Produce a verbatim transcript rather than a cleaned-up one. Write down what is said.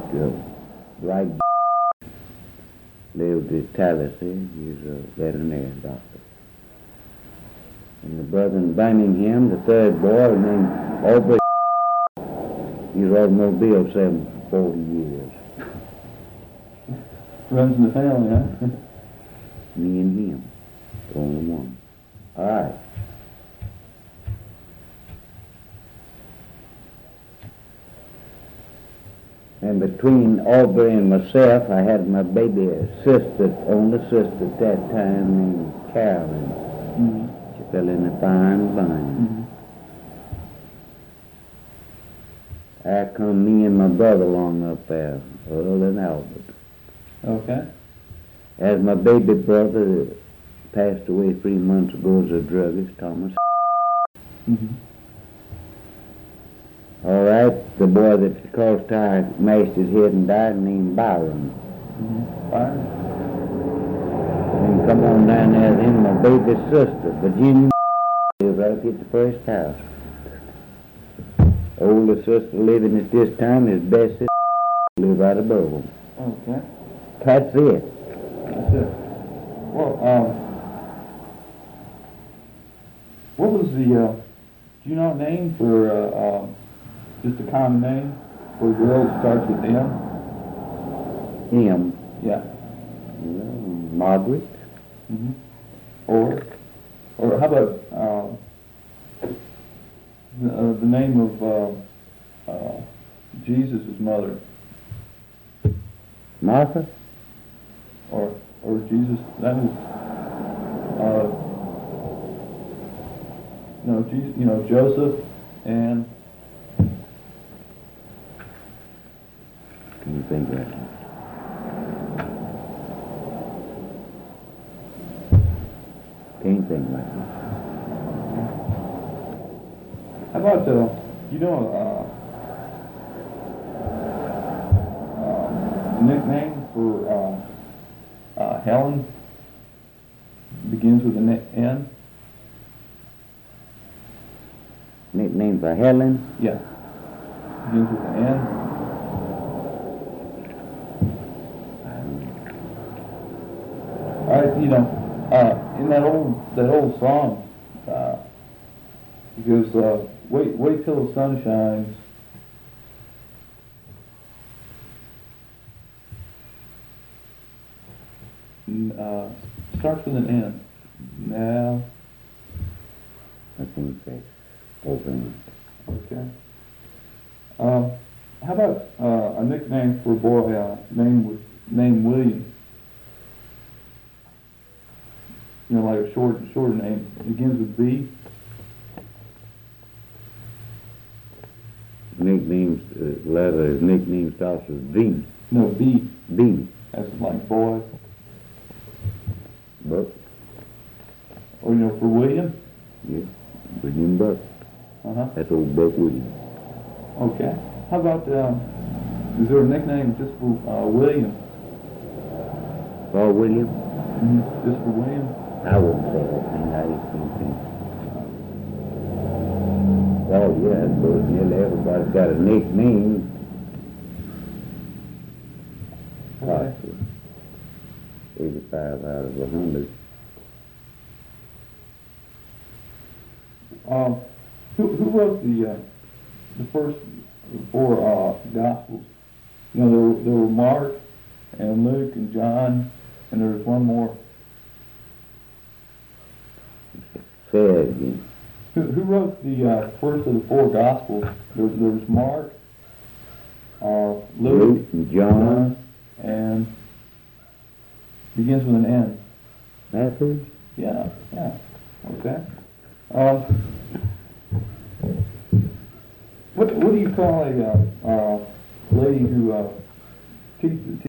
uh, Dwight lived at Tallahassee. He's a veterinary doctor. And the brother in Birmingham, the third boy, named Aubrey, he's automobile salesman for forty years. Runs in the family, huh? Me and him, the only one. All right. And between Aubrey and myself, I had my baby sister, only sister at that time, named Carolyn. Mm-hmm. She fell in a fine vine. Mm-hmm. I come me and my brother along up there, Earl and Albert. Okay. As my baby brother passed away three months ago as a druggist, Thomas. Mm-hmm. All right, the boy that the cross tire mashed his head and died, named Byron. Mm-hmm. Byron. And come on down there, then my baby sister, Virginia, lived right at the first house. Older sister living at this time is Bessie, live right above them. Okay. That's it. That's it. Well, um, what was the, uh, do you know a name for, uh, uh, just a common name for a girl that starts with M? Him, Yeah. well, Margaret. Mm-hmm. Or, or how about, uh, the, uh, the name of, uh, uh, Jesus' mother? Martha? Or, or Jesus, that was, uh, no, Jesus, you know, Joseph and, Can you think right now? Can't think right now. how about, uh, you know, uh, uh, nickname for, uh, uh, Helen? Begins with an N? Nickname for Helen? Yeah. Begins with an N? All right, you know, uh, in that old that old song, uh, it goes, uh, wait wait till the sun shines. N- Uh, starts with an N. Now, I think that's over. okay. Um, how about uh, a nickname for a boy uh, named with named William? You know, like a short, shorter name. Begins with B. Nicknames, uh, letter, his nickname starts with V. No, B. B. That's like boy. Buck. Or, you know, for William? Yeah. William Buck. Uh-huh. That's old Buck William. Okay. How about, um, is there a nickname just for uh, William? Paul William? Mm-hmm. Just for William? I wouldn't say that thing. I just don't think. Oh, yeah, I suppose nearly everybody's got a nickname. Okay. eighty-five out of a hundred. Um, who, who wrote the, uh, the first four uh, Gospels? You know, there were, there were Mark and Luke and John, and there was one more. Say it again. Who, who wrote the uh, first of the four Gospels? There was, there was Mark, uh, Luke, Luke and John. and begins with an N. Matthew? Yeah, yeah. Okay. Um, what what do you call a uh, uh, lady who uh, teaches